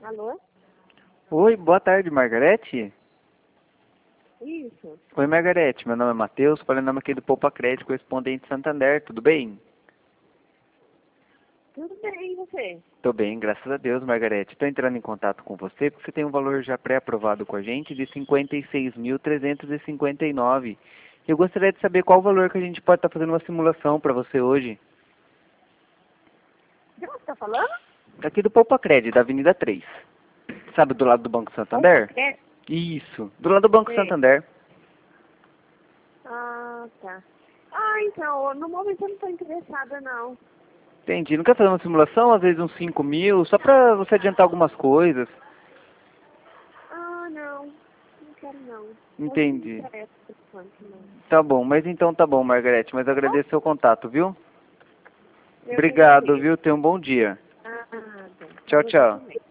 Alô? Oi, boa tarde, Margarete. Isso. Oi, Margarete. Meu nome é Matheus, falando aqui do Poupa Crédito, correspondente Santander. Tudo bem? Tudo bem, e você? Tô bem, graças a Deus, Margarete. Estou entrando em contato com você porque você tem um valor já pré-aprovado com a gente de R$ 56.359. Eu gostaria de saber qual o valor que a gente pode estar fazendo uma simulação para você hoje. De onde você tá falando? Aqui do Poupa Crédito, da Avenida 3. Sabe, do lado do Banco Santander? Isso, do lado do Banco Sei. Santander. Ah, tá. Ah, então, no momento eu não tô interessada, não. Entendi. Não quer fazer uma simulação, às vezes uns 5 mil, só para você adiantar algumas coisas? Ah, não. Não quero, não. Hoje não me Entendi. interessa por enquanto, não. Tá bom, mas então tá bom, Margarete, mas agradeço seu contato, viu? Eu que Obrigado, agradeço. viu? Tenha um bom dia. Ah, tá. Tchau, Você tchau. também.